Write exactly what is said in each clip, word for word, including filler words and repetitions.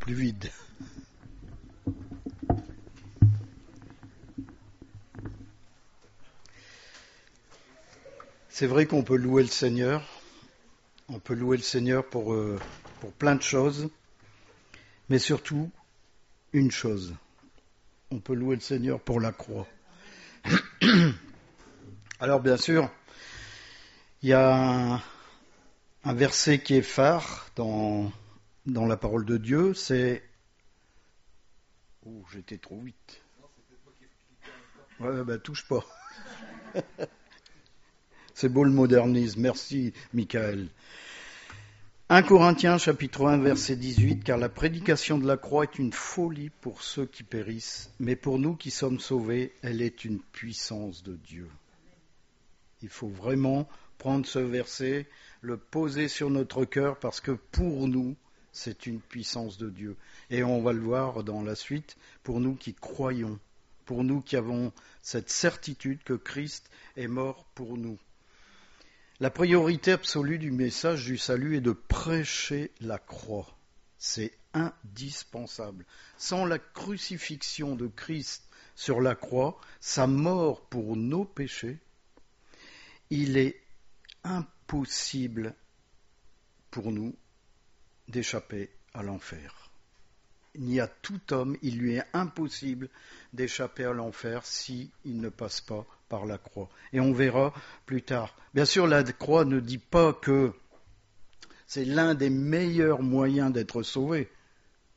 plus vide. C'est vrai qu'on peut louer le Seigneur, on peut louer le Seigneur pour, euh, pour plein de choses, mais surtout une chose, on peut louer le Seigneur pour la croix. Alors bien sûr, il y a un, un verset qui est phare dans, dans la parole de Dieu, c'est... Oh, j'étais trop vite. Ouais, ben touche pas. C'est beau le modernisme, merci Michael. un Corinthiens chapitre un verset dix-huit, car la prédication de la croix est une folie pour ceux qui périssent, mais pour nous qui sommes sauvés, elle est une puissance de Dieu. Il faut vraiment prendre ce verset, le poser sur notre cœur, parce que pour nous, c'est une puissance de Dieu. Et on va le voir dans la suite, pour nous qui croyons, pour nous qui avons cette certitude que Christ est mort pour nous. La priorité absolue du message du salut est de prêcher la croix. C'est indispensable. Sans la crucifixion de Christ sur la croix, sa mort pour nos péchés, il est impossible pour nous d'échapper à l'enfer. Il n'y a tout homme, il lui est impossible d'échapper à l'enfer s'il ne passe pas par la croix. Et on verra plus tard. Bien sûr, la croix ne dit pas que c'est l'un des meilleurs moyens d'être sauvé. D'accord ?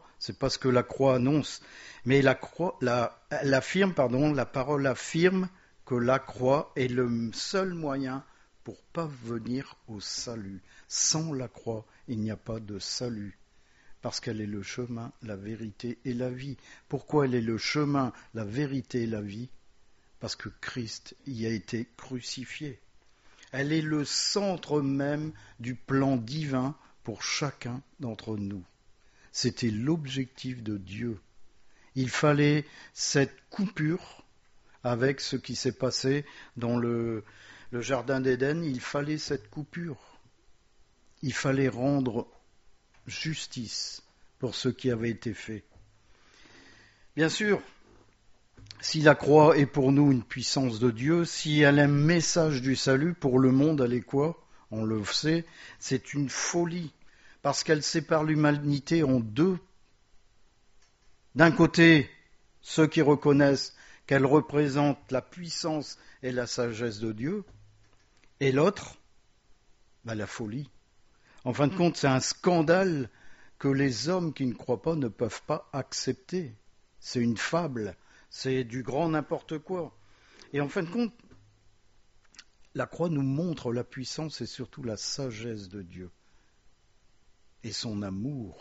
C'est pas ce que la croix annonce. Mais la croix, la, elle affirme, pardon, la parole affirme que la croix est le seul moyen pour parvenir au salut. Sans la croix, il n'y a pas de salut. Parce qu'elle est le chemin, la vérité et la vie. Pourquoi elle est le chemin, la vérité et la vie ? Parce que Christ y a été crucifié. Elle est le centre même du plan divin pour chacun d'entre nous. C'était l'objectif de Dieu. Il fallait cette coupure avec ce qui s'est passé dans le, le jardin d'Éden. Il fallait cette coupure. Il fallait rendre justice pour ce qui avait été fait. Bien sûr, si la croix est pour nous une puissance de Dieu, si elle est un message du salut pour le monde, elle est quoi ? On le sait, c'est une folie, parce qu'elle sépare l'humanité en deux. D'un côté, ceux qui reconnaissent qu'elle représente la puissance et la sagesse de Dieu, et l'autre, ben la folie. En fin de compte, c'est un scandale que les hommes qui ne croient pas ne peuvent pas accepter. C'est une fable, c'est du grand n'importe quoi. Et en fin de compte, la croix nous montre la puissance et surtout la sagesse de Dieu et son amour.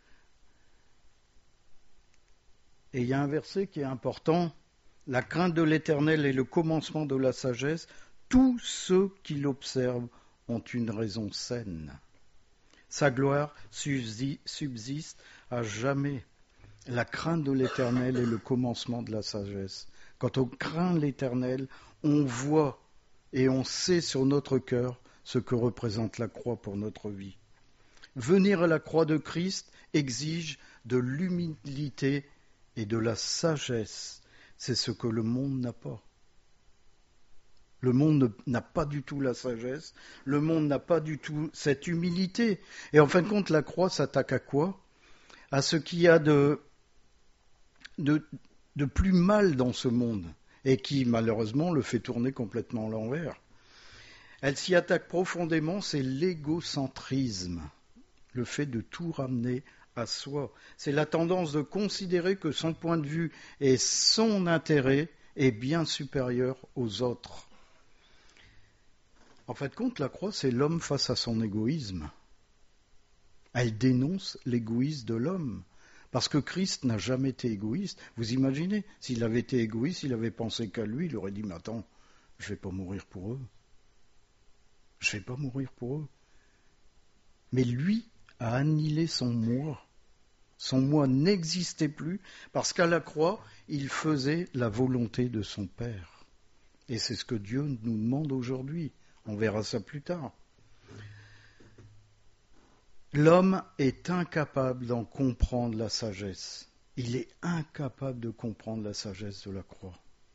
Et il y a un verset qui est important, la crainte de l'Éternel est le commencement de la sagesse, tous ceux qui l'observent ont une raison saine. Sa gloire subsiste à jamais. La crainte de l'Éternel est le commencement de la sagesse. Quand on craint l'Éternel, on voit et on sait sur notre cœur ce que représente la croix pour notre vie. Venir à la croix de Christ exige de l'humilité et de la sagesse. C'est ce que le monde n'a pas. Le monde n'a pas du tout la sagesse, le monde n'a pas du tout cette humilité. Et en fin de compte, la croix s'attaque à quoi ? À ce qu'il y a de, de, de plus mal dans ce monde, et qui malheureusement le fait tourner complètement à l'envers. Elle s'y attaque profondément, c'est l'égocentrisme, le fait de tout ramener à soi. C'est la tendance de considérer que son point de vue et son intérêt est bien supérieur aux autres. En fin de compte, la croix, c'est l'homme face à son égoïsme. Elle dénonce l'égoïsme de l'homme. Parce que Christ n'a jamais été égoïste. Vous imaginez, s'il avait été égoïste, s'il avait pensé qu'à lui, il aurait dit, mais attends, je ne vais pas mourir pour eux. Je ne vais pas mourir pour eux. Mais lui a annihilé son moi. Son moi n'existait plus parce qu'à la croix, il faisait la volonté de son Père. Et c'est ce que Dieu nous demande aujourd'hui. On verra ça plus tard. L'homme est incapable d'en comprendre la sagesse. Il est incapable de comprendre la sagesse de la croix.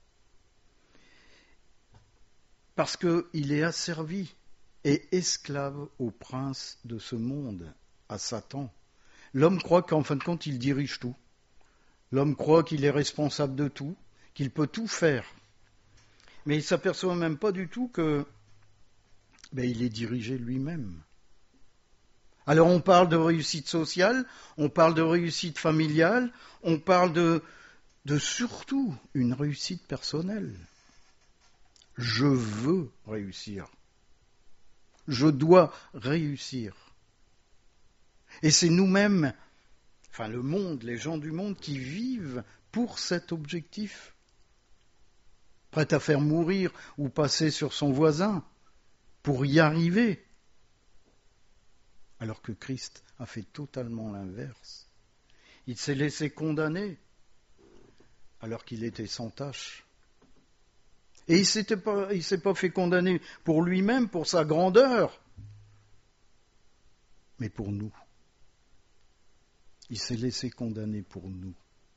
Parce qu'il est asservi et esclave au prince de ce monde, à Satan. L'homme croit qu'en fin de compte, il dirige tout. L'homme croit qu'il est responsable de tout, qu'il peut tout faire. Mais il ne s'aperçoit même pas du tout que ben, il est dirigé lui-même. Alors on parle de réussite sociale, on parle de réussite familiale, on parle de, de surtout une réussite personnelle. Je veux réussir. Je dois réussir. Et c'est nous-mêmes, enfin le monde, les gens du monde qui vivent pour cet objectif. Prêt à faire mourir ou passer sur son voisin pour y arriver. Alors que Christ a fait totalement l'inverse. Il s'est laissé condamner alors qu'il était sans tache. Et il ne s'est pas fait condamner pour lui-même, pour sa grandeur, mais pour nous. Il s'est laissé condamner pour nous.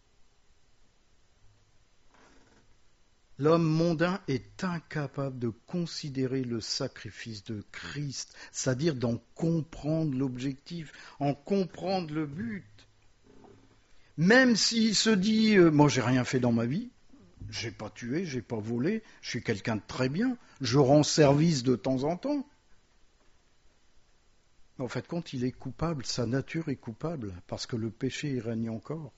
L'homme mondain est incapable de considérer le sacrifice de Christ, c'est-à-dire d'en comprendre l'objectif, en comprendre le but. Même s'il se dit euh, « moi j'ai rien fait dans ma vie, j'ai pas tué, j'ai pas volé, je suis quelqu'un de très bien, je rends service de temps en temps ». En fait, compte, il est coupable, sa nature est coupable, parce que le péché y règne encore.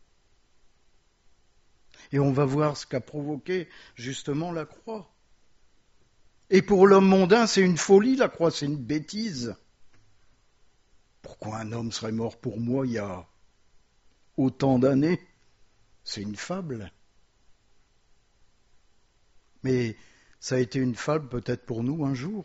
Et on va voir ce qu'a provoqué justement la croix. Et pour l'homme mondain, c'est une folie, la croix, c'est une bêtise. Pourquoi un homme serait mort pour moi il y a autant d'années? C'est une fable. Mais ça a été une fable peut-être pour nous un jour.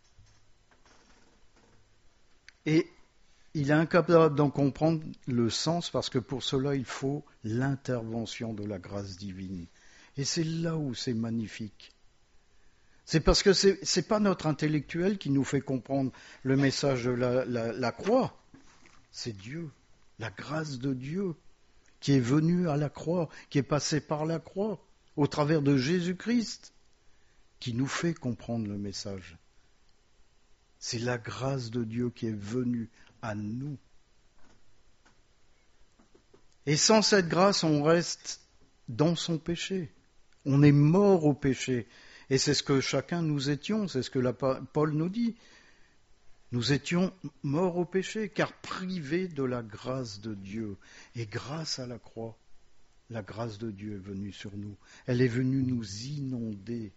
Et il est incapable d'en comprendre le sens parce que pour cela, il faut l'intervention de la grâce divine. Et c'est là où c'est magnifique. C'est parce que ce n'est pas notre intellectuel qui nous fait comprendre le message de la, la, la croix. C'est Dieu, la grâce de Dieu qui est venue à la croix, qui est passée par la croix, au travers de Jésus-Christ, qui nous fait comprendre le message. C'est la grâce de Dieu qui est venue à nous. Et sans cette grâce, on reste dans son péché. On est mort au péché. Et c'est ce que chacun nous étions, c'est ce que la, Paul nous dit. Nous étions morts au péché, car privés de la grâce de Dieu. Et grâce à la croix, la grâce de Dieu est venue sur nous. Elle est venue nous inonder.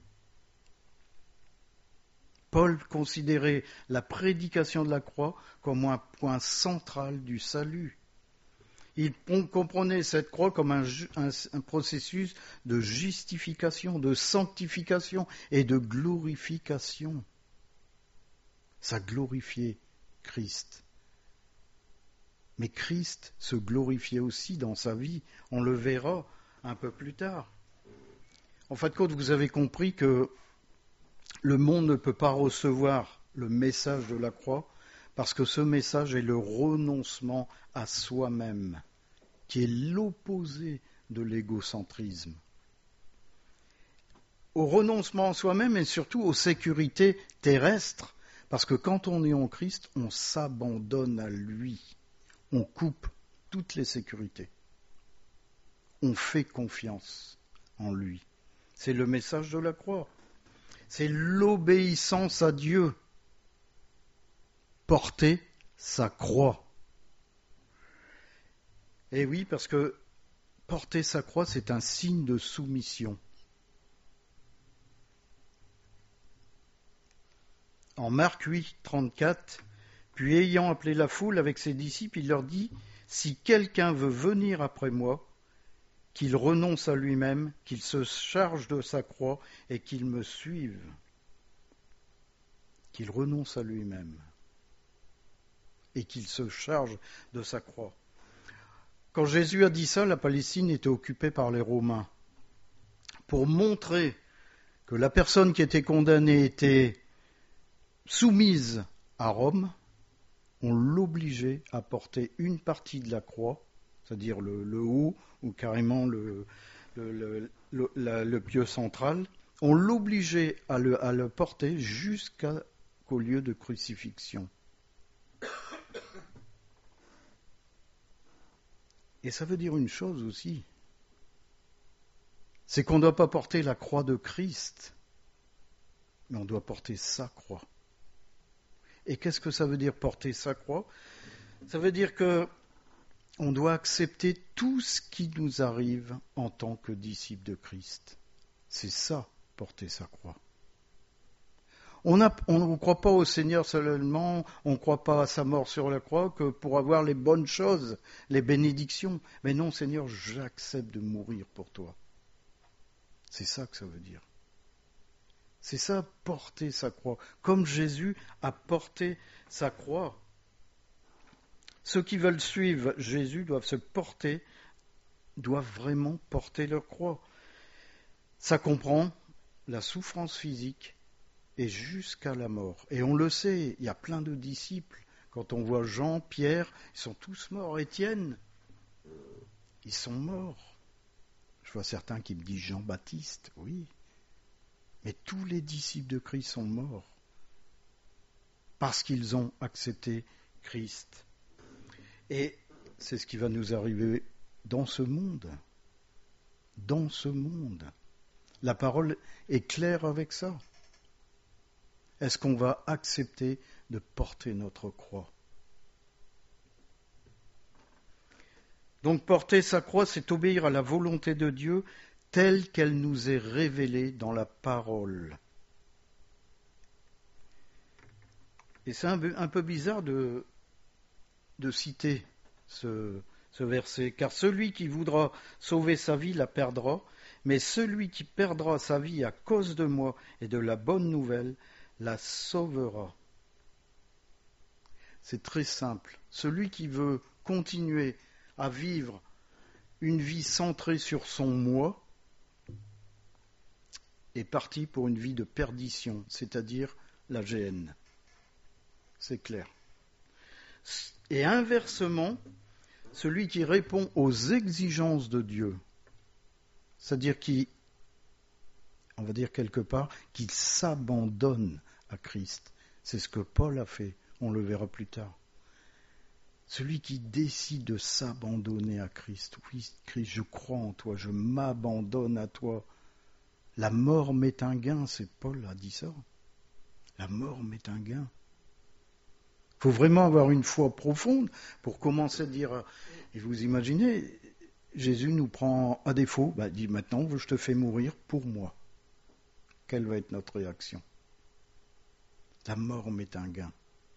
Paul considérait la prédication de la croix comme un point central du salut. Il comprenait cette croix comme un, un, un processus de justification, de sanctification et de glorification. Ça glorifiait Christ. Mais Christ se glorifiait aussi dans sa vie. On le verra un peu plus tard. En fin de compte, vous avez compris que le monde ne peut pas recevoir le message de la croix parce que ce message est le renoncement à soi-même, qui est l'opposé de l'égocentrisme. Au renoncement à soi-même et surtout aux sécurités terrestres, parce que quand on est en Christ, on s'abandonne à lui. On coupe toutes les sécurités. On fait confiance en lui. C'est le message de la croix. C'est l'obéissance à Dieu. Porter sa croix. Et oui, parce que porter sa croix, c'est un signe de soumission. En Marc huit, trente-quatre, puis ayant appelé la foule avec ses disciples, il leur dit, « Si quelqu'un veut venir après moi, qu'il renonce à lui-même, qu'il se charge de sa croix et qu'il me suive. » Qu'il renonce à lui-même et qu'il se charge de sa croix. Quand Jésus a dit ça, la Palestine était occupée par les Romains. Pour montrer que la personne qui était condamnée était soumise à Rome, on l'obligeait à porter une partie de la croix, c'est-à-dire le, le haut ou carrément le, le, le, le, la, le pieu central, on l'obligeait à le, à le porter jusqu'au lieu de crucifixion. Et ça veut dire une chose aussi, c'est qu'on ne doit pas porter la croix de Christ, mais on doit porter sa croix. Et qu'est-ce que ça veut dire porter sa croix ? Ça veut dire que on doit accepter tout ce qui nous arrive en tant que disciples de Christ. C'est ça, porter sa croix. On ne croit pas au Seigneur seulement, on ne croit pas à sa mort sur la croix que pour avoir les bonnes choses, les bénédictions. Mais non, Seigneur, j'accepte de mourir pour toi. C'est ça que ça veut dire. C'est ça, porter sa croix. Comme Jésus a porté sa croix. Ceux qui veulent suivre Jésus doivent se porter, doivent vraiment porter leur croix. Ça comprend la souffrance physique et jusqu'à la mort. Et on le sait, il y a plein de disciples. Quand on voit Jean, Pierre, ils sont tous morts. Étienne, ils sont morts. Je vois certains qui me disent Jean-Baptiste, oui. Mais tous les disciples de Christ sont morts parce qu'ils ont accepté Christ. Et c'est ce qui va nous arriver dans ce monde. Dans ce monde. La parole est claire avec ça. Est-ce qu'on va accepter de porter notre croix ? Donc porter sa croix, c'est obéir à la volonté de Dieu telle qu'elle nous est révélée dans la parole. Et c'est un peu, un peu bizarre de, de citer ce, ce verset, car celui qui voudra sauver sa vie la perdra, mais celui qui perdra sa vie à cause de moi et de la bonne nouvelle la sauvera. C'est très simple. Celui qui veut continuer à vivre une vie centrée sur son moi est parti pour une vie de perdition, c'est-à-dire la géhenne. C'est clair. Et inversement, celui qui répond aux exigences de Dieu, c'est-à-dire qui, on va dire quelque part, qu'il s'abandonne à Christ. C'est ce que Paul a fait, on le verra plus tard. Celui qui décide de s'abandonner à Christ, oui, Christ, je crois en toi, je m'abandonne à toi. La mort m'est un gain, c'est Paul a dit ça. La mort m'est un gain. Il faut vraiment avoir une foi profonde pour commencer à dire, et vous imaginez, Jésus nous prend à défaut, bah, dit maintenant je te fais mourir pour moi. Quelle va être notre réaction ? La mort m'est un gain.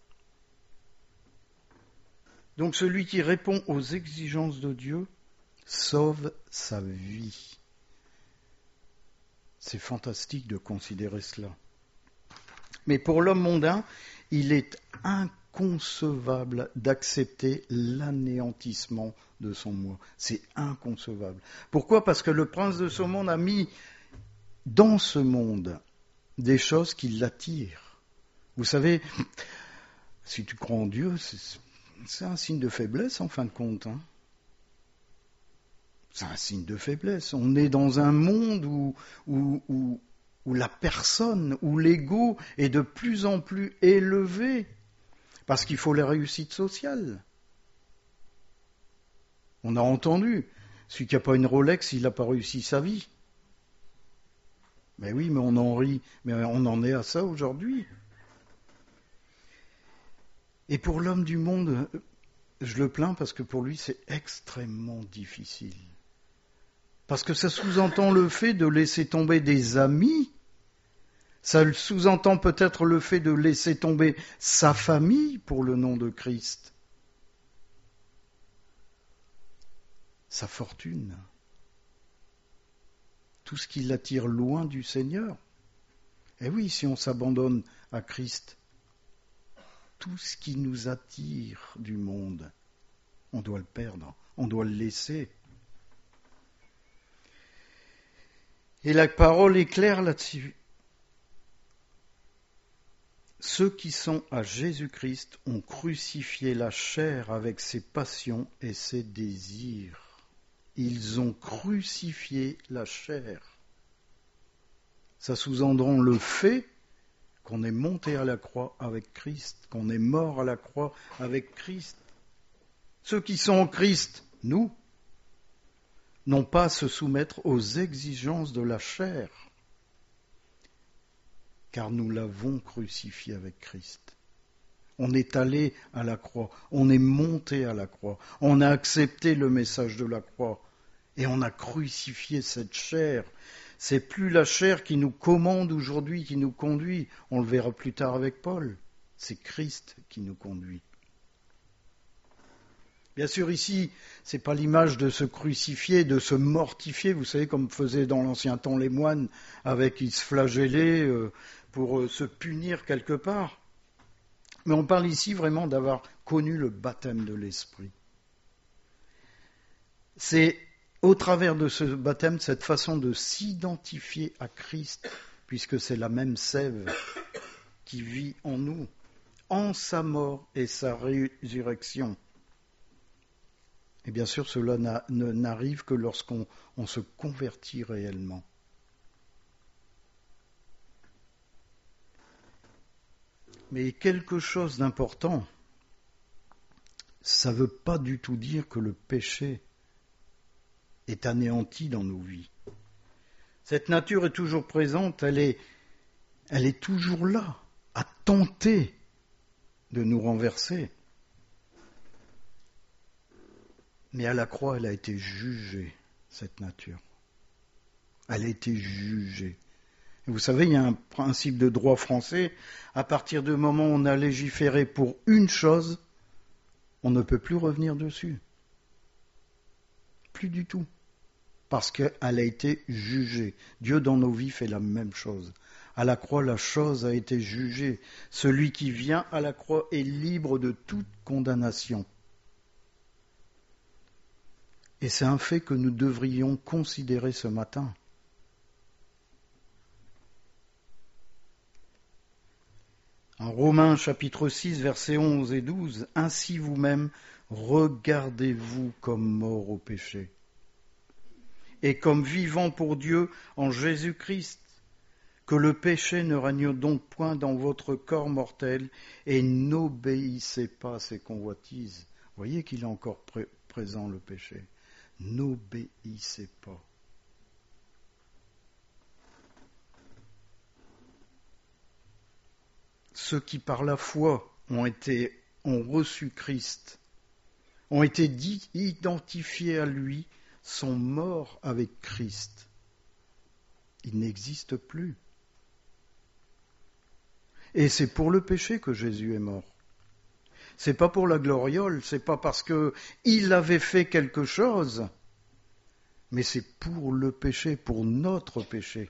Donc celui qui répond aux exigences de Dieu sauve sa vie. C'est fantastique de considérer cela. Mais pour l'homme mondain, il est inconcevable d'accepter l'anéantissement de son moi. C'est inconcevable. Pourquoi ? Parce que le prince de ce monde a mis dans ce monde des choses qui l'attirent. Vous savez, si tu crois en Dieu, c'est, c'est un signe de faiblesse en fin de compte. Hein. C'est un signe de faiblesse. On est dans un monde où, où, où, où la personne, où l'ego est de plus en plus élevé, parce qu'il faut la réussite sociale. On a entendu, celui qui n'a pas une Rolex, il n'a pas réussi sa vie. Mais oui, mais on en rit, mais on en est à ça aujourd'hui. Et pour l'homme du monde, je le plains parce que pour lui, c'est extrêmement difficile. Parce que ça sous-entend le fait de laisser tomber des amis, ça sous-entend peut-être le fait de laisser tomber sa famille pour le nom de Christ, sa fortune, tout ce qui l'attire loin du Seigneur. Et oui, si on s'abandonne à Christ, tout ce qui nous attire du monde, on doit le perdre, on doit le laisser. Et la parole est claire là-dessus. Ceux qui sont à Jésus-Christ ont crucifié la chair avec ses passions et ses désirs. Ils ont crucifié la chair. Ça sous-entend le fait qu'on est monté à la croix avec Christ, qu'on est mort à la croix avec Christ. Ceux qui sont en Christ, nous, n'ont pas à se soumettre aux exigences de la chair, car nous l'avons crucifié avec Christ. On est allé à la croix, on est monté à la croix, on a accepté le message de la croix et on a crucifié cette chair. C'est plus la chair qui nous commande aujourd'hui, qui nous conduit. On le verra plus tard avec Paul. C'est Christ qui nous conduit. Bien sûr, ici, c'est pas l'image de se crucifier, de se mortifier, vous savez, comme faisaient dans l'ancien temps les moines, avec ils se flagellaient euh, pour euh, se punir quelque part. Mais on parle ici vraiment d'avoir connu le baptême de l'Esprit. C'est au travers de ce baptême, cette façon de s'identifier à Christ, puisque c'est la même sève qui vit en nous, en sa mort et sa résurrection. Et bien sûr, cela n'a, ne, n'arrive que lorsqu'on on se convertit réellement. Mais quelque chose d'important, ça ne veut pas du tout dire que le péché est anéanti dans nos vies. Cette nature est toujours présente, elle est, elle est toujours là, à tenter de nous renverser. Mais à la croix, elle a été jugée, cette nature. Elle a été jugée. Et vous savez, il y a un principe de droit français, à partir du moment où on a légiféré pour une chose, on ne peut plus revenir dessus. Plus du tout. Parce qu'elle a été jugée. Dieu dans nos vies fait la même chose. À la croix, la chose a été jugée. Celui qui vient à la croix est libre de toute condamnation. Et c'est un fait que nous devrions considérer ce matin. En Romains chapitre six, versets onze et douze, « Ainsi vous-même, regardez-vous comme morts au péché, et comme vivants pour Dieu en Jésus-Christ, que le péché ne règne donc point dans votre corps mortel, et n'obéissez pas à ses convoitises. » Voyez qu'il est encore pré- présent le péché. N'obéissez pas. Ceux qui par la foi ont été, ont reçu Christ, ont été dit, identifiés à lui, sont morts avec Christ. Il n'existe plus. Et c'est pour le péché que Jésus est mort. C'est pas pour la gloriole, c'est pas parce que il avait fait quelque chose, mais c'est pour le péché, pour notre péché.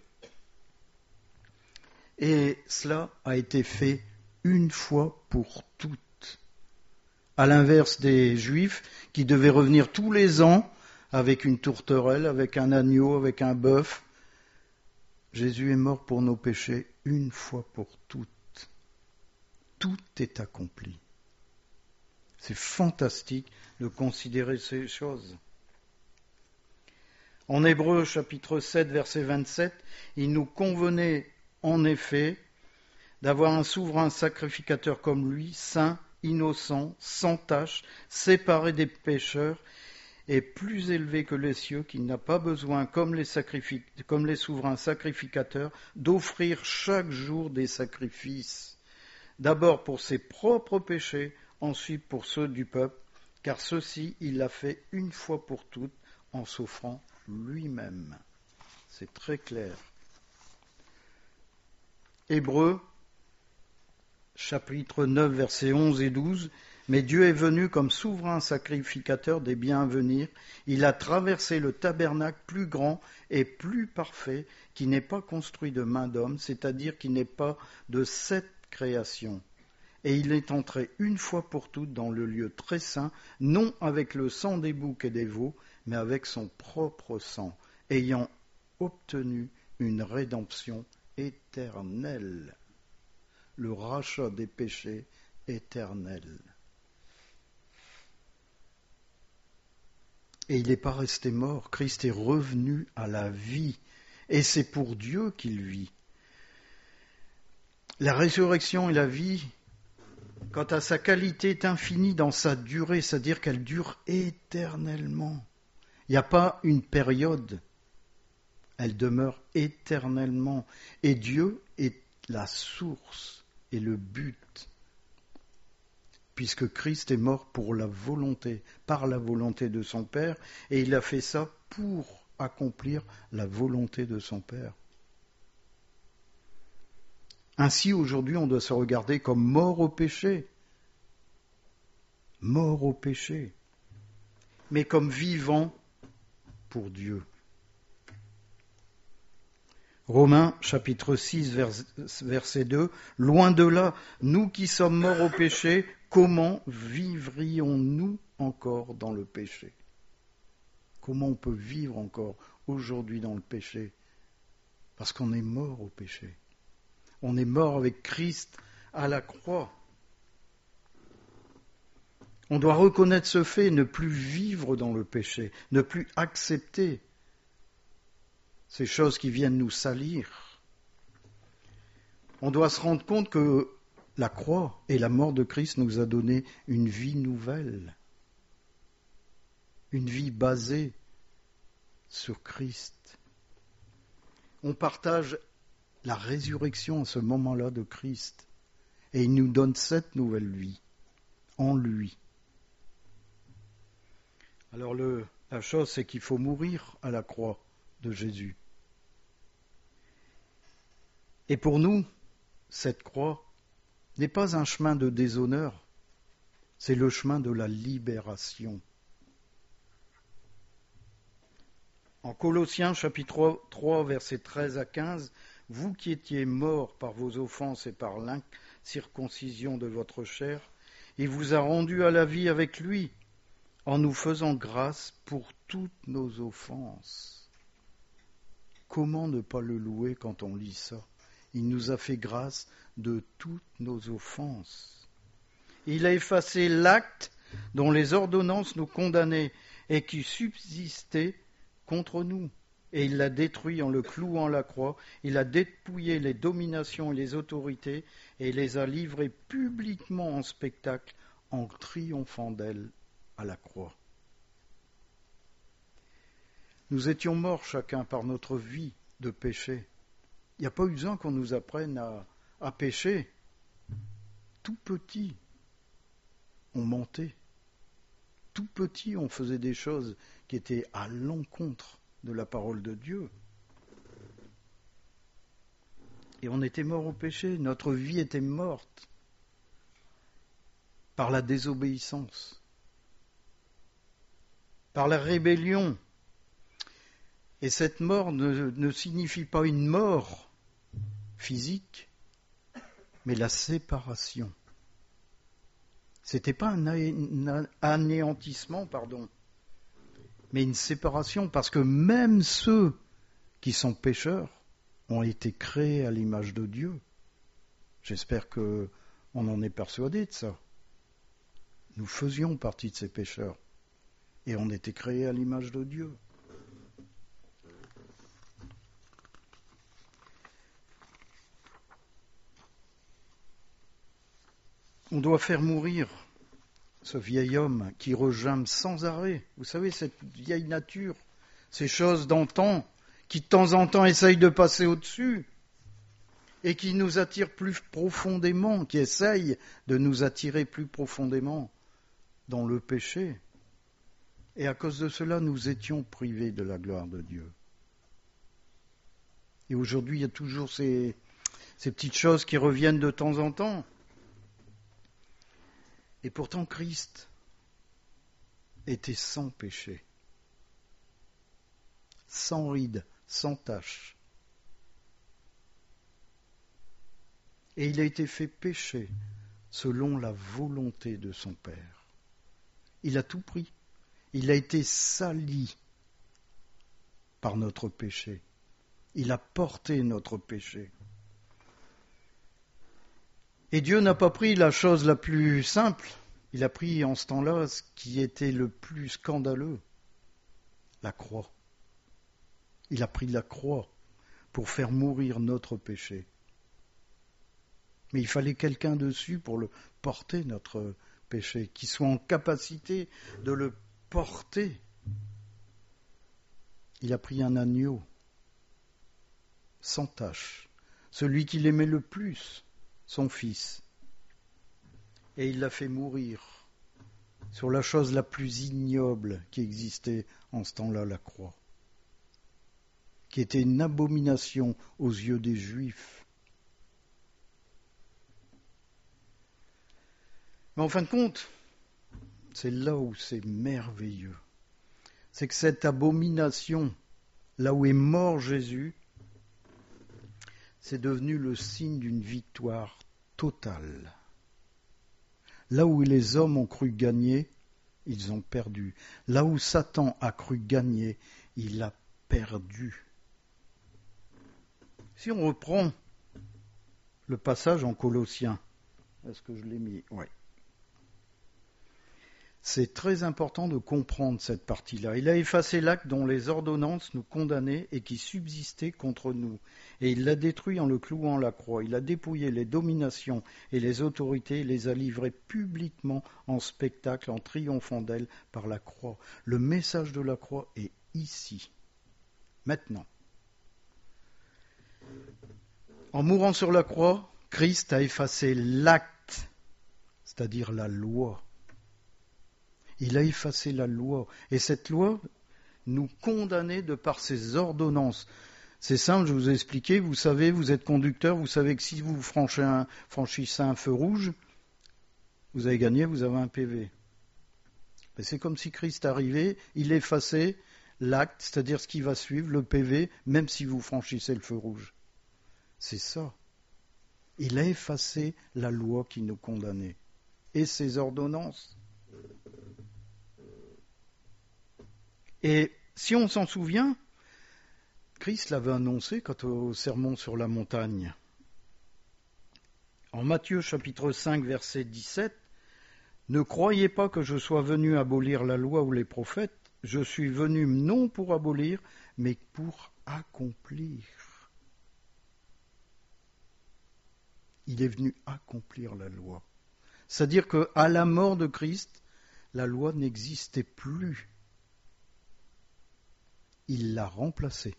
Et cela a été fait une fois pour toutes. À l'inverse des Juifs qui devaient revenir tous les ans avec une tourterelle, avec un agneau, avec un bœuf, Jésus est mort pour nos péchés une fois pour toutes. Tout est accompli. C'est fantastique de considérer ces choses. En Hébreux chapitre sept, verset vingt-sept, il nous convenait en effet d'avoir un souverain sacrificateur comme lui, saint, innocent, sans tache, séparé des pécheurs et plus élevé que les cieux, qui n'a pas besoin, comme les, sacrifi- comme les souverains sacrificateurs, d'offrir chaque jour des sacrifices, d'abord pour ses propres péchés, ensuite pour ceux du peuple, car ceci il l'a fait une fois pour toutes en s'offrant lui-même. C'est très clair. Hébreux, chapitre neuf, versets onze et douze. « Mais Dieu est venu comme souverain sacrificateur des biens à venir. Il a traversé le tabernacle plus grand et plus parfait, qui n'est pas construit de main d'homme, c'est-à-dire qui n'est pas de cette création. Et il est entré une fois pour toutes dans le lieu très saint, non avec le sang des boucs et des veaux, mais avec son propre sang, ayant obtenu une rédemption éternelle. » le rachat des péchés éternels. Et il n'est pas resté mort, Christ est revenu à la vie, et c'est pour Dieu qu'il vit. La résurrection et la vie, quant à sa qualité, est infinie dans sa durée, c'est-à-dire qu'elle dure éternellement. Il n'y a pas une période, elle demeure éternellement. Et Dieu est la source et le but, puisque Christ est mort pour la volonté, par la volonté de son Père, et il a fait ça pour accomplir la volonté de son Père. Ainsi, aujourd'hui, on doit se regarder comme mort au péché, mort au péché, mais comme vivant pour Dieu. Romains chapitre six, verset deux, « Loin de là, nous qui sommes morts au péché, comment vivrions-nous encore dans le péché ?» Comment on peut vivre encore aujourd'hui dans le péché? Parce qu'on est mort au péché. On est mort avec Christ à la croix. On doit reconnaître ce fait, ne plus vivre dans le péché, ne plus accepter ces choses qui viennent nous salir. On doit se rendre compte que la croix et la mort de Christ nous a donné une vie nouvelle, une vie basée sur Christ. On partage la résurrection à ce moment-là de Christ, et il nous donne cette nouvelle vie en lui. Alors le, la chose, c'est qu'il faut mourir à la croix de Jésus. Et pour nous, cette croix n'est pas un chemin de déshonneur, c'est le chemin de la libération. En Colossiens chapitre trois, versets treize à quinze, « Vous qui étiez morts par vos offenses et par l'incirconcision de votre chair, il vous a rendus à la vie avec lui, en nous faisant grâce pour toutes nos offenses. » Comment ne pas le louer quand on lit ça? Il nous a fait grâce de toutes nos offenses. Il a effacé l'acte dont les ordonnances nous condamnaient et qui subsistait contre nous. Et il l'a détruit en le clouant à la croix. Il a dépouillé les dominations et les autorités et les a livrées publiquement en spectacle en triomphant d'elles à la croix. Nous étions morts chacun par notre vie de péché. Il n'y a pas eu besoin qu'on nous apprenne à, à pécher. Tout petit, on mentait. Tout petit, on faisait des choses qui étaient à l'encontre de la parole de Dieu. Et on était mort au péché. Notre vie était morte par la désobéissance, par la rébellion. Et cette mort ne, ne signifie pas une mort physique, mais la séparation. C'était pas un anéantissement, pardon, mais une séparation, parce que même ceux qui sont pécheurs ont été créés à l'image de Dieu. J'espère qu'on en est persuadé de ça. Nous faisions partie de ces pécheurs, et on était créés à l'image de Dieu. On doit faire mourir ce vieil homme qui regimbe sans arrêt. Vous savez, cette vieille nature, ces choses d'antan, qui de temps en temps essayent de passer au-dessus et qui nous attirent plus profondément, qui essayent de nous attirer plus profondément dans le péché. Et à cause de cela, nous étions privés de la gloire de Dieu. Et aujourd'hui, il y a toujours ces, ces petites choses qui reviennent de temps en temps. Et pourtant, Christ était sans péché, sans ride, sans tache. Et il a été fait péché selon la volonté de son Père. Il a tout pris. Il a été sali par notre péché. Il a porté notre péché. Et Dieu n'a pas pris la chose la plus simple, il a pris en ce temps-là ce qui était le plus scandaleux, la croix. Il a pris la croix pour faire mourir notre péché. Mais il fallait quelqu'un dessus pour le porter, notre péché, qui soit en capacité de le porter. Il a pris un agneau, sans tache, celui qu'il aimait le plus, son fils. Et il l'a fait mourir sur la chose la plus ignoble qui existait en ce temps-là, la croix, qui était une abomination aux yeux des Juifs. Mais en fin de compte, c'est là où c'est merveilleux. C'est que cette abomination, là où est mort Jésus, c'est devenu le signe d'une victoire totale. Là où les hommes ont cru gagner, ils ont perdu. Là où Satan a cru gagner, il a perdu. Si on reprend le passage en Colossiens, est-ce que je l'ai mis ? Oui. C'est très important de comprendre cette partie-là. Il a effacé l'acte dont les ordonnances nous condamnaient et qui subsistait contre nous. Et il l'a détruit en le clouant à la croix. Il a dépouillé les dominations et les autorités et les a livrées publiquement en spectacle, en triomphant d'elles par la croix. Le message de la croix est ici, maintenant. En mourant sur la croix, Christ a effacé l'acte, c'est-à-dire la loi. Il a effacé la loi. Et cette loi nous condamnait de par ses ordonnances. C'est simple, je vous ai expliqué, vous savez, vous êtes conducteur, vous savez que si vous franchissez un, franchissez un feu rouge, vous avez gagné, vous avez un P V. Mais c'est comme si Christ arrivait, il effaçait l'acte, c'est-à-dire ce qui va suivre, le P V, même si vous franchissez le feu rouge. C'est ça. Il a effacé la loi qui nous condamnait. Et ses ordonnances. Et si on s'en souvient, Christ l'avait annoncé quant au sermon sur la montagne. En Matthieu chapitre cinq, verset dix-sept, « Ne croyez pas que je sois venu abolir la loi ou les prophètes, je suis venu non pour abolir, mais pour accomplir. » Il est venu accomplir la loi. C'est-à-dire qu'à la mort de Christ, la loi n'existait plus. Il l'a remplacée.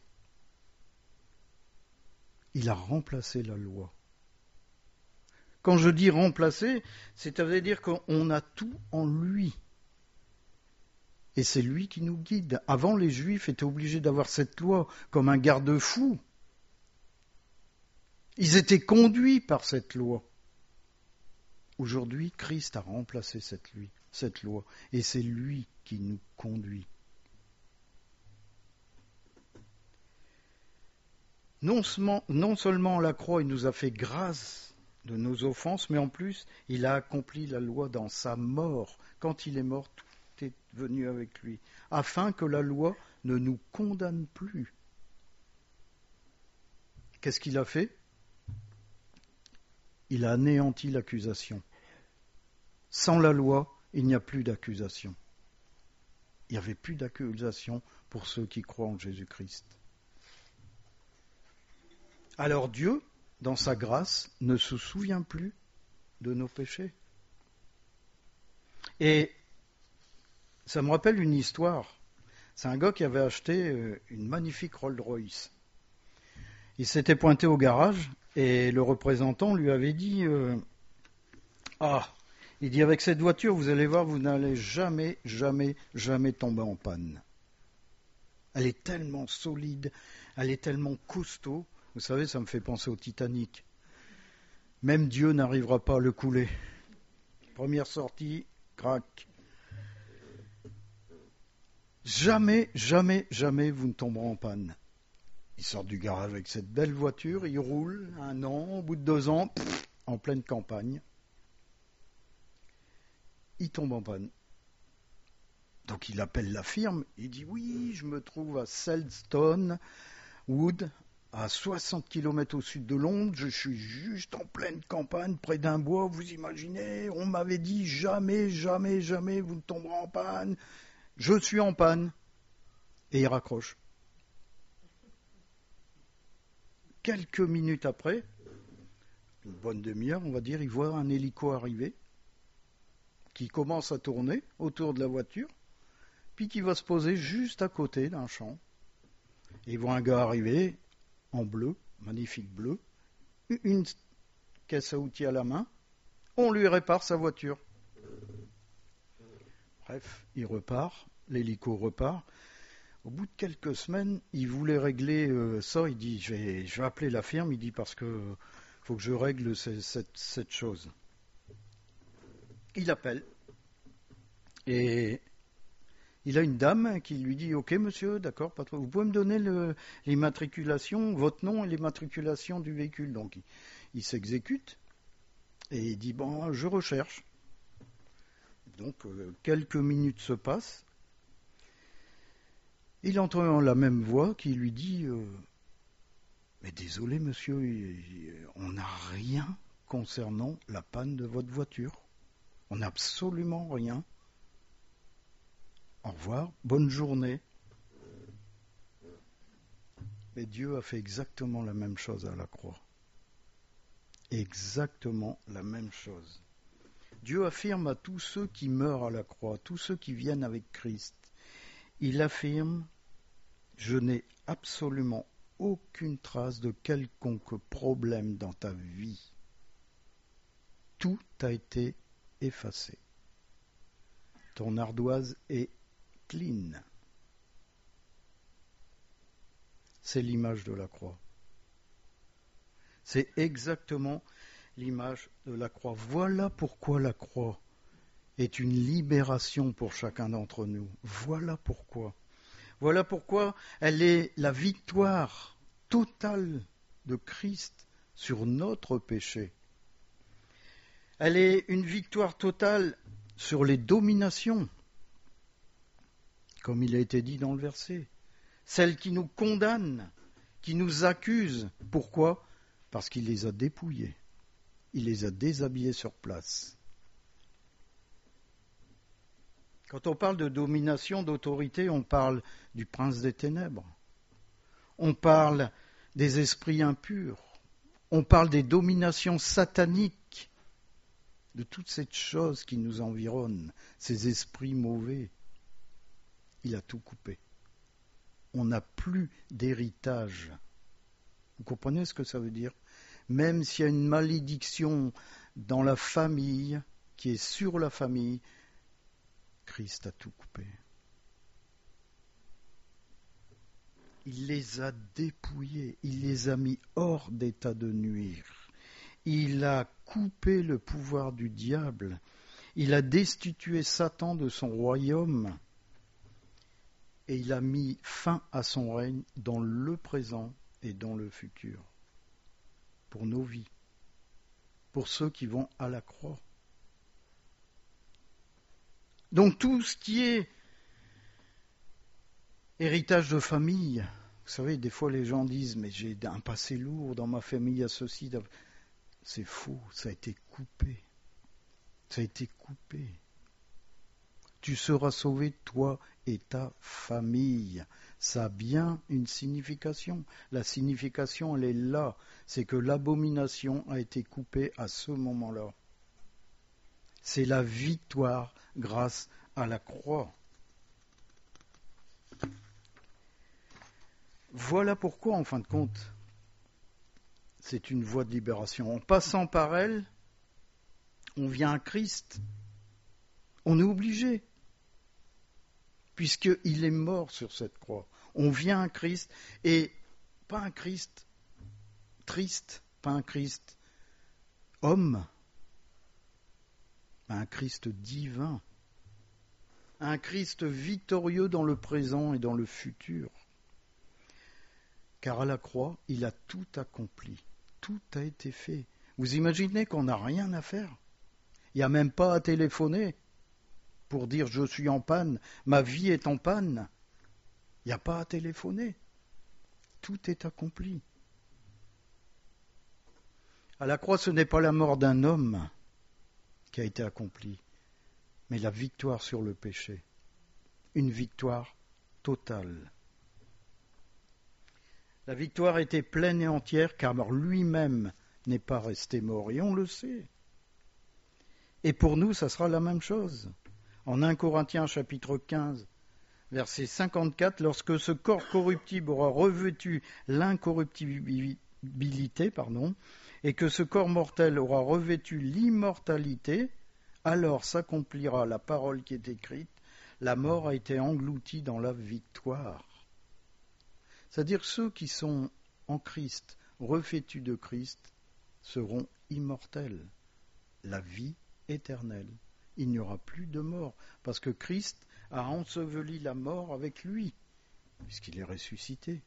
Il a remplacé la loi. Quand je dis remplacer, c'est-à-dire qu'on a tout en lui. Et c'est lui qui nous guide. Avant, les Juifs étaient obligés d'avoir cette loi comme un garde-fou. Ils étaient conduits par cette loi. Aujourd'hui, Christ a remplacé cette, lui, cette loi. Et c'est lui qui nous conduit. Non seulement, non seulement à la croix, il nous a fait grâce de nos offenses, mais en plus, il a accompli la loi dans sa mort. Quand il est mort, tout est venu avec lui, afin que la loi ne nous condamne plus. Qu'est-ce qu'il a fait ? Il a anéanti l'accusation. Sans la loi, il n'y a plus d'accusation. Il n'y avait plus d'accusation pour ceux qui croient en Jésus-Christ. Alors Dieu, dans sa grâce, ne se souvient plus de nos péchés. Et ça me rappelle une histoire. C'est un gars qui avait acheté une magnifique Rolls-Royce. Il s'était pointé au garage et le représentant lui avait dit euh, « Ah, il dit avec cette voiture, vous allez voir, vous n'allez jamais, jamais, jamais tomber en panne. Elle est tellement solide, elle est tellement costaud. Vous savez, ça me fait penser au Titanic. Même Dieu n'arrivera pas à le couler. Première sortie, crac. Jamais, jamais, jamais vous ne tomberez en panne. » Il sort du garage avec cette belle voiture, il roule un an, au bout de deux ans, pff, en pleine campagne. Il tombe en panne. Donc il appelle la firme, il dit « Oui, je me trouve à Seldstone Wood, à soixante kilomètres au sud de Londres, je suis juste en pleine campagne, près d'un bois, vous imaginez, on m'avait dit jamais, jamais, jamais vous ne tomberez en panne, je suis en panne. Et il raccroche. Quelques minutes après, une bonne demi-heure, on va dire, il voit un hélico arriver, qui commence à tourner autour de la voiture, puis qui va se poser juste à côté d'un champ. Et il voit un gars arriver, en bleu, magnifique bleu, une caisse à outils à la main, on lui répare sa voiture. Bref, il repart, l'hélico repart. Au bout de quelques semaines, il voulait régler euh, ça, il dit, je vais, je vais appeler la firme, il dit, parce que faut que je règle cette, cette, cette chose. Il appelle, et il a une dame qui lui dit, ok monsieur, d'accord, pas trop. Vous pouvez me donner le, l'immatriculation, votre nom et l'immatriculation du véhicule. Donc il, il s'exécute et il dit, bon, je recherche. Donc euh, quelques minutes se passent. Il entend la même voix qui lui dit, euh, mais désolé monsieur, on n'a rien concernant la panne de votre voiture. On n'a absolument rien. Au revoir, bonne journée. Mais Dieu a fait exactement la même chose à la croix. Exactement la même chose. Dieu affirme à tous ceux qui meurent à la croix, tous ceux qui viennent avec Christ, il affirme, je n'ai absolument aucune trace de quelconque problème dans ta vie. Tout a été effacé. Ton ardoise est clean. C'est l'image de la croix. C'est exactement l'image de la croix. Voilà pourquoi la croix est une libération pour chacun d'entre nous. Voilà pourquoi. Voilà pourquoi elle est la victoire totale de Christ sur notre péché. Elle est une victoire totale sur les dominations, comme il a été dit dans le verset. Celles qui nous condamnent, qui nous accusent. Pourquoi ? Parce qu'il les a dépouillées. Il les a déshabillées sur place. Quand on parle de domination, d'autorité, on parle du prince des ténèbres. On parle des esprits impurs. On parle des dominations sataniques, de toutes ces choses qui nous environnent, ces esprits mauvais. Il a tout coupé. On n'a plus d'héritage. Vous comprenez ce que ça veut dire ? Même s'il y a une malédiction dans la famille, qui est sur la famille, Christ a tout coupé. Il les a dépouillés, il les a mis hors d'état de nuire. Il a coupé le pouvoir du diable, il a destitué Satan de son royaume et il a mis fin à son règne dans le présent et dans le futur, pour nos vies, pour ceux qui vont à la croix. Donc tout ce qui est héritage de famille, vous savez, des fois les gens disent « mais j'ai un passé lourd dans ma famille à ceci ». C'est faux, ça a été coupé. Ça a été coupé. Tu seras sauvé, toi et ta famille. Ça a bien une signification. La signification, elle est là. C'est que l'abomination a été coupée à ce moment-là. C'est la victoire grâce à la croix. Voilà pourquoi, en fin de compte, c'est une voie de libération. En passant par elle, on vient à Christ. On est obligé, puisqu'il est mort sur cette croix. On vient à Christ, et pas un Christ triste, pas un Christ homme, un Christ divin, un Christ victorieux dans le présent et dans le futur. Car à la croix, il a tout accompli, tout a été fait. Vous imaginez qu'on n'a rien à faire ? Il n'y a même pas à téléphoner pour dire « je suis en panne, ma vie est en panne ». Il n'y a pas à téléphoner. Tout est accompli. À la croix, ce n'est pas la mort d'un homme qui a été accomplie, mais la victoire sur le péché. Une victoire totale. La victoire était pleine et entière car lui-même n'est pas resté mort, et on le sait. Et pour nous, ça sera la même chose. En premier Corinthiens chapitre quinze, verset cinquante-quatre, lorsque ce corps corruptible aura revêtu l'incorruptibilité, pardon, et que ce corps mortel aura revêtu l'immortalité, alors s'accomplira la parole qui est écrite, la mort a été engloutie dans la victoire. C'est-à-dire ceux qui sont en Christ, revêtus de Christ, seront immortels. La vie éternelle. Il n'y aura plus de mort, parce que Christ a enseveli la mort avec lui, puisqu'il est ressuscité.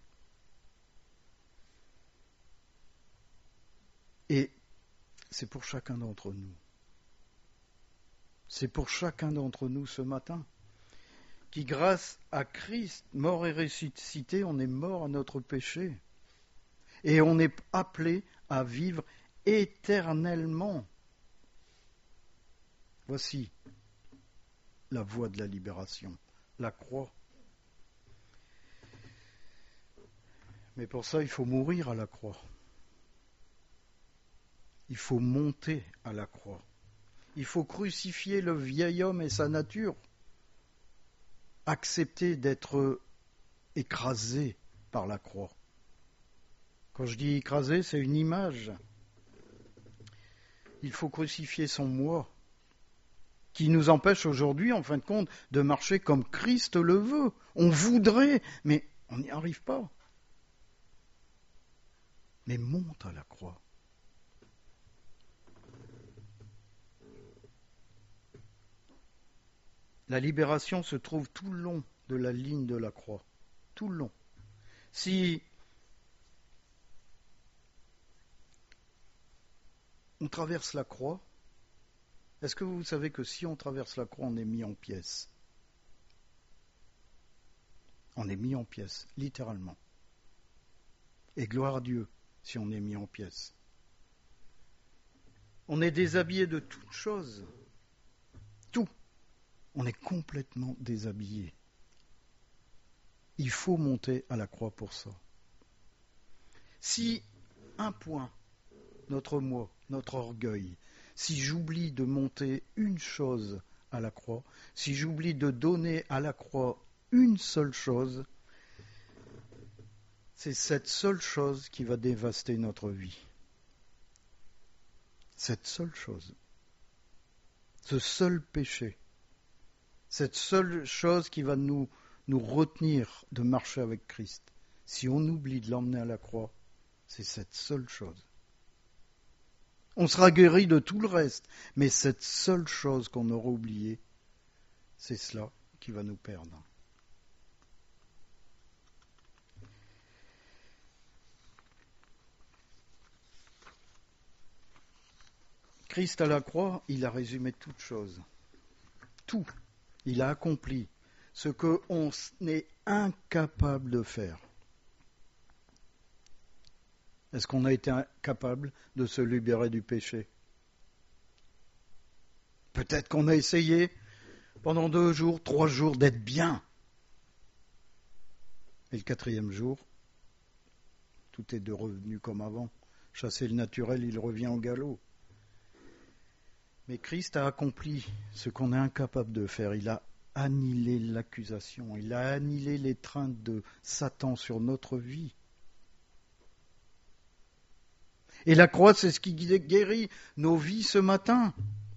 Et c'est pour chacun d'entre nous. C'est pour chacun d'entre nous ce matin, qui grâce à Christ, mort et ressuscité, on est mort à notre péché. Et on est appelé à vivre éternellement. Voici la voie de la libération, la croix. Mais pour ça, il faut mourir à la croix. Il faut monter à la croix. Il faut crucifier le vieil homme et sa nature. Accepter d'être écrasé par la croix. Quand je dis écrasé, c'est une image. Il faut crucifier son moi, qui nous empêche aujourd'hui, en fin de compte, de marcher comme Christ le veut. On voudrait, mais on n'y arrive pas. Mais monte à la croix. La libération se trouve tout le long de la ligne de la croix. Tout le long. Si on traverse la croix, est-ce que vous savez que si on traverse la croix, on est mis en pièces? On est mis en pièces, littéralement. Et gloire à Dieu si on est mis en pièces. On est déshabillé de toutes choses. Tout. On est complètement déshabillé. Il faut monter à la croix pour ça. Si un point, notre moi, notre orgueil, si j'oublie de monter une chose à la croix, si j'oublie de donner à la croix une seule chose, c'est cette seule chose qui va dévaster notre vie. Cette seule chose. Ce seul péché. Cette seule chose qui va nous, nous retenir de marcher avec Christ. Si on oublie de l'emmener à la croix, c'est cette seule chose. On sera guéri de tout le reste, mais cette seule chose qu'on aura oubliée, c'est cela qui va nous perdre. Christ à la croix, il a résumé toutes choses. Tout. Il a accompli ce qu'on est incapable de faire. Est-ce qu'on a été incapable de se libérer du péché? Peut-être qu'on a essayé pendant deux jours, trois jours d'être bien. Et le quatrième jour, tout est de revenu comme avant. Chasser le naturel, il revient au galop. Mais Christ a accompli ce qu'on est incapable de faire. Il a annihilé l'accusation. Il a annihilé l'étreinte de Satan sur notre vie. Et la croix, c'est ce qui guérit nos vies ce matin.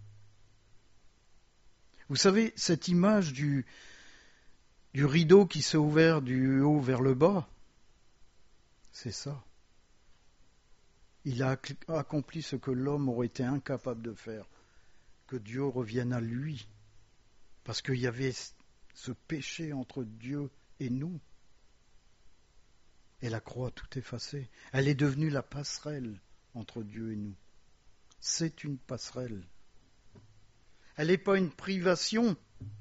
Vous savez, cette image du, du rideau qui s'est ouvert du haut vers le bas, c'est ça. Il a accompli ce que l'homme aurait été incapable de faire. Que Dieu revienne à lui, parce qu'il y avait ce péché entre Dieu et nous. Et la croix a tout effacé. Elle est devenue la passerelle entre Dieu et nous. C'est une passerelle. Elle n'est pas une privation.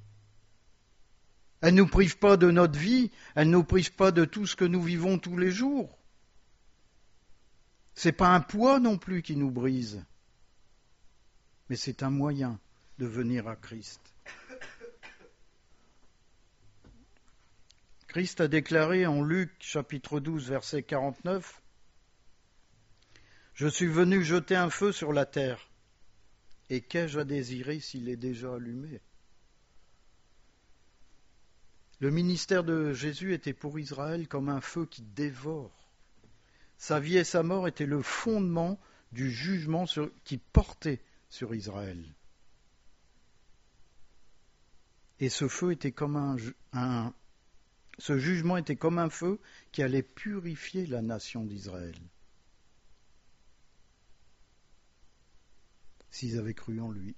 Elle ne nous prive pas de notre vie, elle ne nous prive pas de tout ce que nous vivons tous les jours. C'est pas un poids non plus qui nous brise, mais c'est un moyen de venir à Christ. Christ a déclaré en Luc chapitre douze verset quarante-neuf « Je suis venu jeter un feu sur la terre, et qu'ai-je à désirer s'il est déjà allumé ?» Le ministère de Jésus était pour Israël comme un feu qui dévore. Sa vie et sa mort étaient le fondement du jugement sur, qui portait sur Israël. Et ce feu était comme un, un ce jugement était comme un feu qui allait purifier la nation d'Israël. S'ils avaient cru en lui.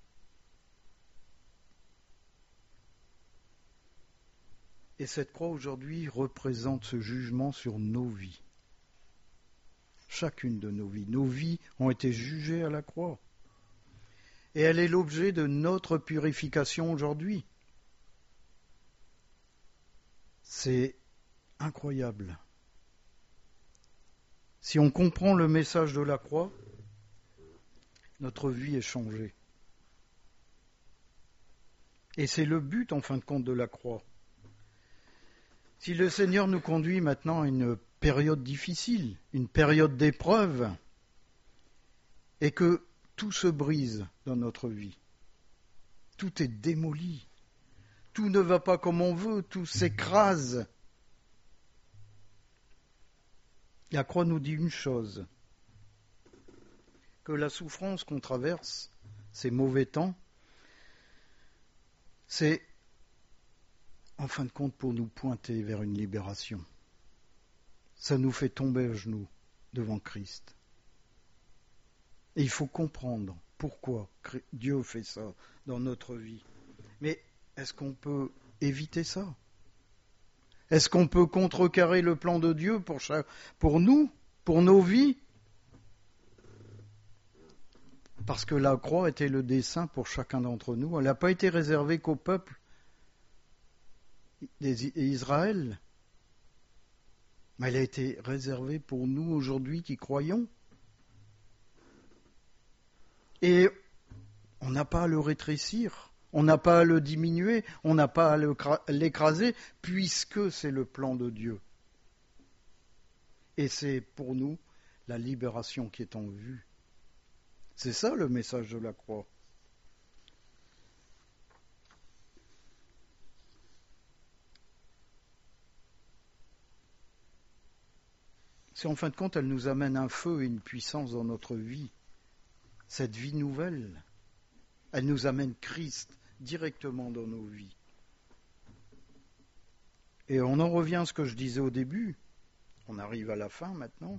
Et cette croix aujourd'hui représente ce jugement sur nos vies. Chacune de nos vies. Nos vies ont été jugées à la croix. Et elle est l'objet de notre purification aujourd'hui. C'est incroyable. Si on comprend le message de la croix, notre vie est changée. Et c'est le but, en fin de compte, de la croix. Si le Seigneur nous conduit maintenant à une période difficile, une période d'épreuve, et que tout se brise dans notre vie, tout est démoli, tout ne va pas comme on veut, tout s'écrase. La croix nous dit une chose, que la souffrance qu'on traverse, ces mauvais temps, c'est en fin de compte pour nous pointer vers une libération. Ça nous fait tomber à genoux devant Christ. Et il faut comprendre pourquoi Dieu fait ça dans notre vie. Mais est-ce qu'on peut éviter ça? Est-ce qu'on peut contrecarrer le plan de Dieu pour, chaque, pour nous, pour nos vies? Parce que la croix était le dessein pour chacun d'entre nous. Elle n'a pas été réservée qu'au peuple d'Israël. Mais elle a été réservée pour nous aujourd'hui qui croyons. Et on n'a pas à le rétrécir, on n'a pas à le diminuer, on n'a pas à l'écraser, puisque c'est le plan de Dieu. Et c'est pour nous la libération qui est en vue. C'est ça le message de la croix. C'est en fin de compte, elle nous amène un feu et une puissance dans notre vie. Cette vie nouvelle, elle nous amène Christ directement dans nos vies. Et on en revient à ce que je disais au début. On arrive à la fin maintenant.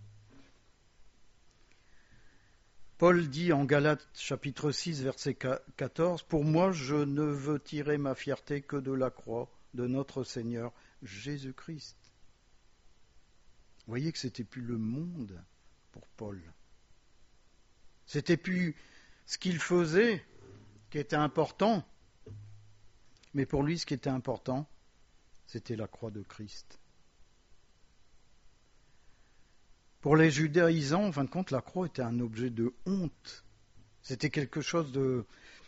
Paul dit en Galates chapitre six, verset quatorze, « Pour moi, je ne veux tirer ma fierté que de la croix de notre Seigneur Jésus-Christ. » Vous voyez que c'était plus le monde pour Paul. C'était plus ce qu'il faisait qui était important. Mais pour lui, ce qui était important, c'était la croix de Christ. Pour les judaïsants, en fin de compte, la croix était un objet de honte. C'était quelque chose de,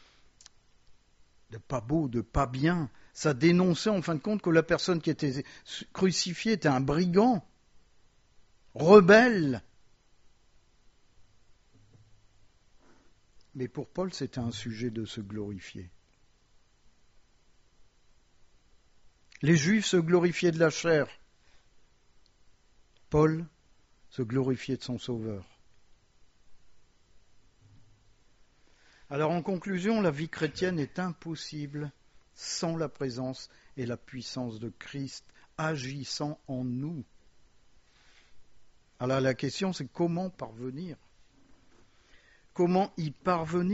de pas beau, de pas bien. Ça dénonçait, en fin de compte, que la personne qui était crucifiée était un brigand, rebelle. Mais pour Paul, c'était un sujet de se glorifier. Les Juifs se glorifiaient de la chair. Paul se glorifiait de son Sauveur. Alors en conclusion, la vie chrétienne est impossible sans la présence et la puissance de Christ agissant en nous. Alors la question, c'est comment parvenir ? Comment y parvenir ?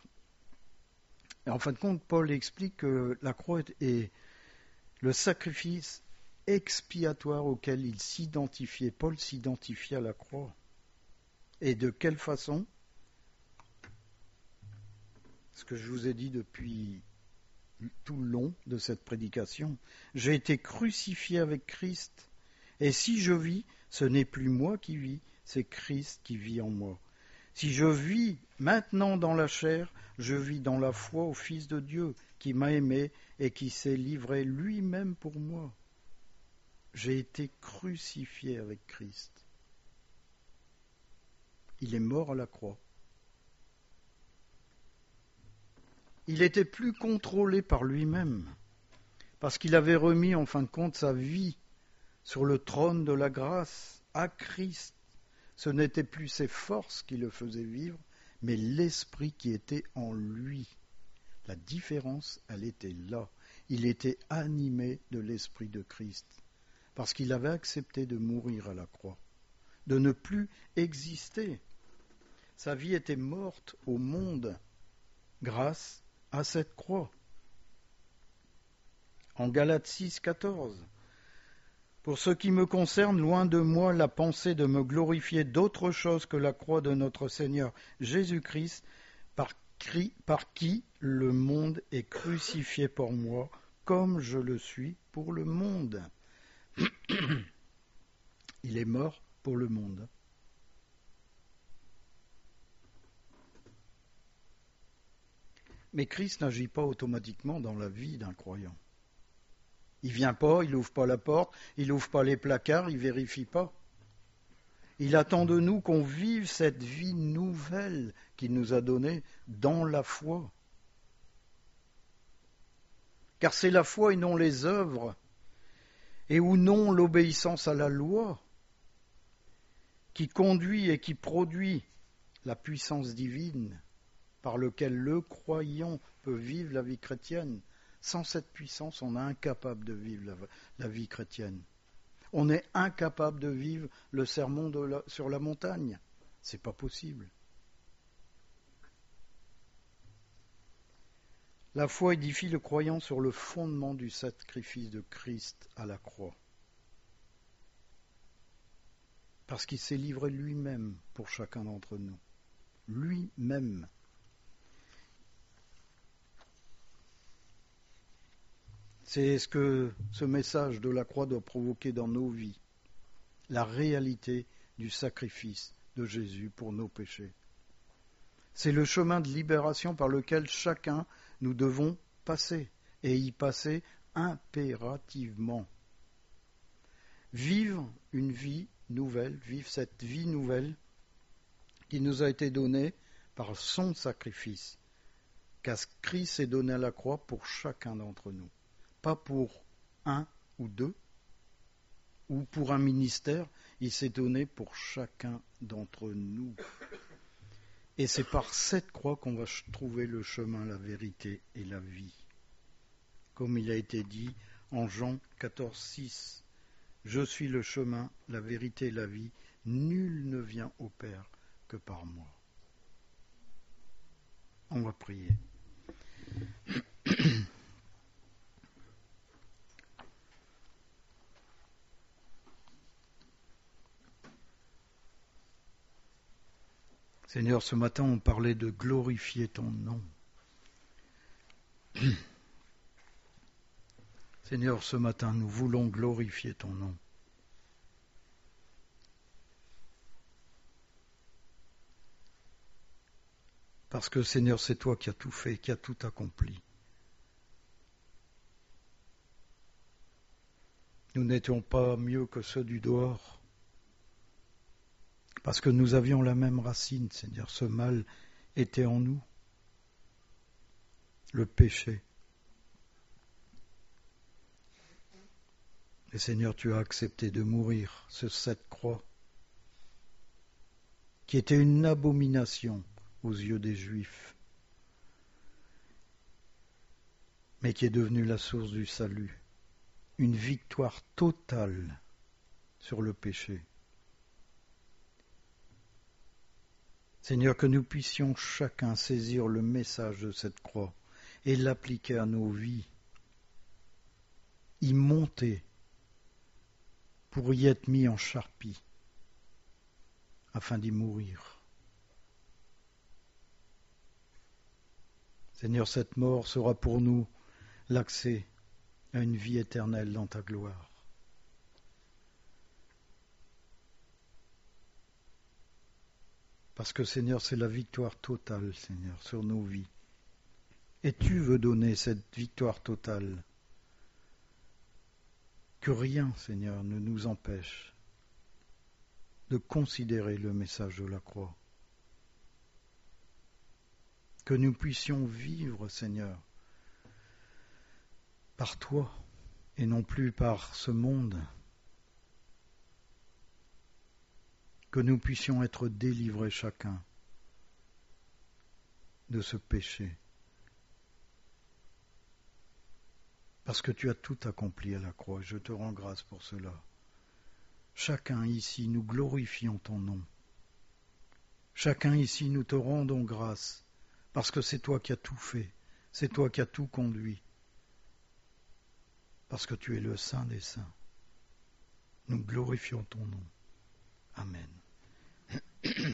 Et en fin de compte, Paul explique que la croix est le sacrifice expiatoire auquel il s'identifiait. Paul s'identifiait à la croix. Et de quelle façon ? Ce que je vous ai dit depuis tout le long de cette prédication. J'ai été crucifié avec Christ. Et si je vis, ce n'est plus moi qui vis, c'est Christ qui vit en moi. Si je vis maintenant dans la chair, je vis dans la foi au Fils de Dieu, qui m'a aimé et qui s'est livré lui-même pour moi. J'ai été crucifié avec Christ. Il est mort à la croix. Il était plus contrôlé par lui-même, parce qu'il avait remis en fin de compte sa vie sur le trône de la grâce à Christ. Ce n'était plus ses forces qui le faisaient vivre, mais l'esprit qui était en lui. La différence, elle était là. Il était animé de l'esprit de Christ, parce qu'il avait accepté de mourir à la croix, de ne plus exister. Sa vie était morte au monde grâce à cette croix. En Galates six, quatorze, pour ce qui me concerne, loin de moi la pensée de me glorifier d'autre chose que la croix de notre Seigneur Jésus-Christ, par, par qui le monde est crucifié pour moi, comme je le suis pour le monde. Il est mort pour le monde. Mais Christ n'agit pas automatiquement dans la vie d'un croyant. Il ne vient pas, il n'ouvre pas la porte, il n'ouvre pas les placards, il ne vérifie pas. Il attend de nous qu'on vive cette vie nouvelle qu'il nous a donnée dans la foi. Car c'est la foi et non les œuvres, et ou non l'obéissance à la loi, qui conduit et qui produit la puissance divine par laquelle le croyant peut vivre la vie chrétienne. Sans cette puissance, on est incapable de vivre la, la vie chrétienne. On est incapable de vivre le sermon de la, sur la montagne. C'est pas possible. La foi édifie le croyant sur le fondement du sacrifice de Christ à la croix. Parce qu'il s'est livré lui-même pour chacun d'entre nous. Lui-même. C'est ce que ce message de la croix doit provoquer dans nos vies, la réalité du sacrifice de Jésus pour nos péchés. C'est le chemin de libération par lequel chacun nous devons passer, et y passer impérativement. Vivre une vie nouvelle, vivre cette vie nouvelle qui nous a été donnée par son sacrifice, car Christ s'est donné à la croix pour chacun d'entre nous. Pas pour un ou deux, ou pour un ministère, il s'est donné pour chacun d'entre nous. Et c'est par cette croix qu'on va trouver le chemin, la vérité et la vie. Comme il a été dit en Jean quatorze, six, « Je suis le chemin, la vérité et la vie, nul ne vient au Père que par moi. » On va prier. Seigneur, ce matin, on parlait de glorifier ton nom. Seigneur, ce matin, nous voulons glorifier ton nom. Parce que, Seigneur, c'est toi qui as tout fait, qui as tout accompli. Nous n'étions pas mieux que ceux du dehors. Parce que nous avions la même racine, Seigneur. Ce mal était en nous. Le péché. Et Seigneur, tu as accepté de mourir sur cette croix, qui était une abomination aux yeux des Juifs, mais qui est devenue la source du salut, une victoire totale sur le péché. Seigneur, que nous puissions chacun saisir le message de cette croix et l'appliquer à nos vies, y monter pour y être mis en charpie, afin d'y mourir. Seigneur, cette mort sera pour nous l'accès à une vie éternelle dans ta gloire. Parce que Seigneur, c'est la victoire totale, Seigneur, sur nos vies. Et tu veux donner cette victoire totale. Que rien, Seigneur, ne nous empêche de considérer le message de la croix. Que nous puissions vivre, Seigneur, par toi et non plus par ce monde. Que nous puissions être délivrés chacun de ce péché. Parce que tu as tout accompli à la croix, je te rends grâce pour cela. Chacun ici, nous glorifions ton nom. Chacun ici, nous te rendons grâce, parce que c'est toi qui as tout fait, c'est toi qui as tout conduit, parce que tu es le Saint des Saints. Nous glorifions ton nom. Amen.